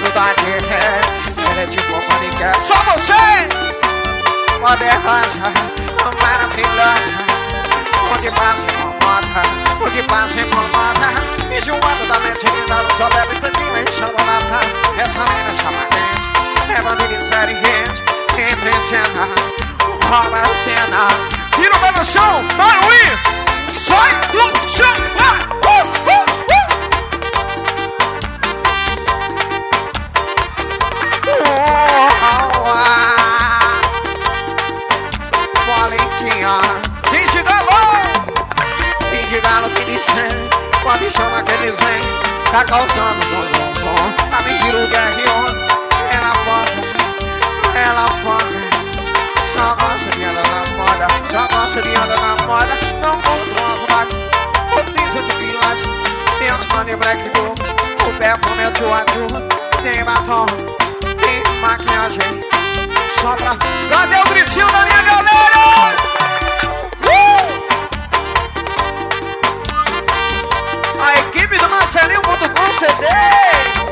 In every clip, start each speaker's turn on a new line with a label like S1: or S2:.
S1: vestido da Dick. Ele é tipo paniquete. Só você! Poderosa, maravilhosa. Onde passa incomoda, onde passa incomoda. Enjoado da mente, ainda só bebe tequila enchendo na taça. Essa menina chama quente, é bandido experiente. Entra em cena, rola a cena. Tira o pé no chão, Maruí. Sai do chão, vai. Valentinha, quem de galo que disser. Quando chama que eles vêm, tá causando bom. Tá me giro guerreiro. Ela foca, só gosta de andar na moda, só gosta de andar na moda. Não controla o polícia de vilagem. Tem a money black blue, o perfume é tua. Tem batom, tem maquiagem. Só pra... Cadê o gritinho da minha galera? A equipe do Marcelinho.com CD.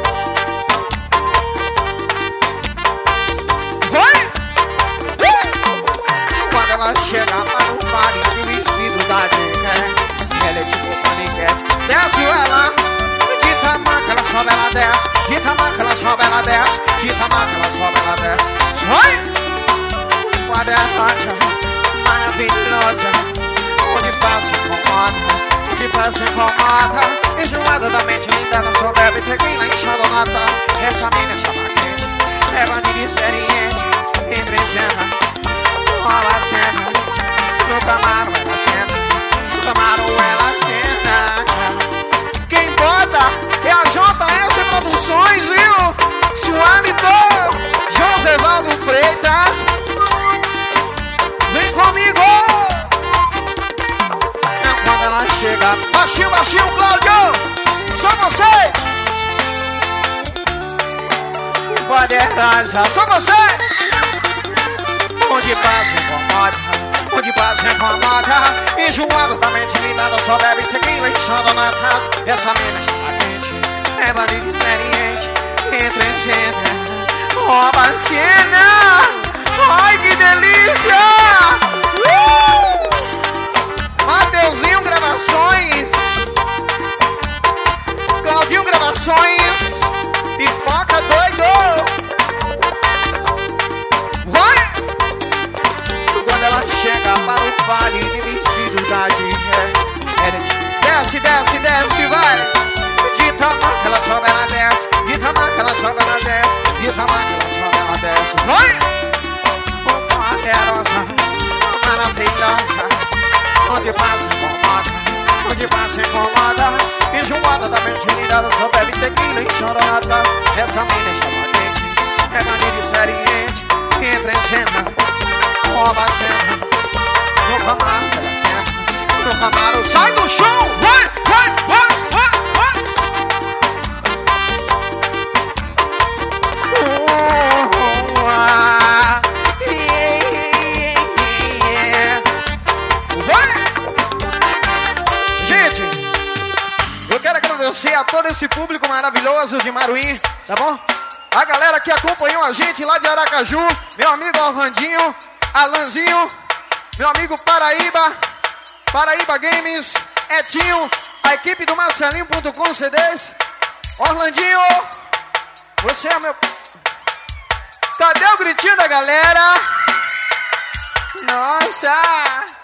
S1: Quando ela chega para o baile de vestido da Dick, ela é tipo paniquete. Desce ela, de tamanco ela sobe, ela desce. De tamanco ela sobe, ela desce. De tamanco ela sobe, ela desce. Vai! Poderosa, maravilhosa. Onde passa incomoda, onde passa incomoda. Enjoada da mente linda, ela só bebe tequila enchendo nota. Essa mina chama quente, é bandido experiente. Entra em cena, rola a cena. No Camaro ela senta, no Camaro ela senta. Quem bota é a JS Produções, viu? Sualidor, Josevaldo Freitas. Vem comigo! É quando ela chega. Baixinho, baixinho, Cláudio! Só você! Poderosa, só você! Onde passa incomoda, onde passa incomoda. Enjoado da mente linda, só bebe tequila enchendo na taça. Essa mina chama quente, é bandido experiente. Entra em cena, rouba a cena. Ai, que delícia! Mateuzinho Gravações, Claudinho Gravações, Pipoca doido. Vai! Quando ela chega para o baile de vestido da Dick, desce, desce, desce, vai! De tamanho ela sobe, ela desce. De tamanho ela sobe, ela desce. De tamanho ela sobe, ela desce. Vai! Poderosa, maravilhosa. Onde passa incomoda, onde passa incomoda. Enjoada da mente linda, ela só bebe tequila e chorota. Essa mina chama quente, é bandido experiente. Entra em cena, rouba a cena. No Camaro ela senta, no Camaro sai do chão. Vai, vai, vai, vai, vai. Gente, eu quero agradecer a todo esse público maravilhoso de Maruí, tá bom? A galera que acompanhou a gente lá de Aracaju, meu amigo Orlandinho, Alanzinho, meu amigo Paraíba Games, Etinho, a equipe do Marcelinho.com CDs. Orlandinho, você é meu... Cadê o gritinho da galera? Nossa!